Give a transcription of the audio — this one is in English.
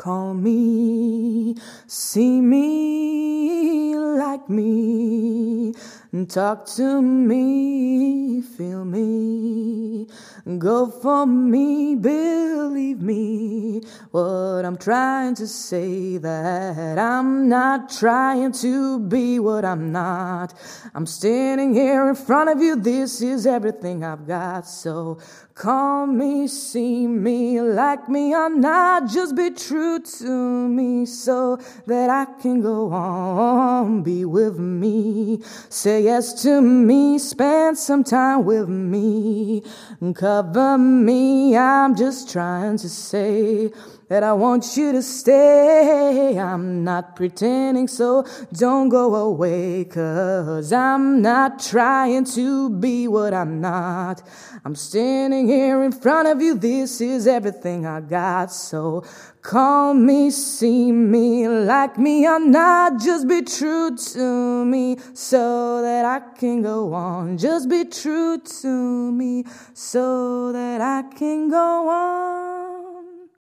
Call me, see me, like me, talk to me, feel me, go for me, believe me. What I'm trying to say, that I'm not trying to be what I'm not. I'm standing here in front of you, this is everything I've got. So call me, see me, like me or not, just be true to me so that I can go on. Be with me, say yes to me, spend some time with me, cover me. I'm just trying to say that I want you to stay. I'm not pretending, so don't go away, 'cause I'm not trying to be what I'm not. I'm standing here in front of you, this is everything I got. So call me, see me, like me or not, just be true to me so that I can go on. Just be true to me so that I can go on.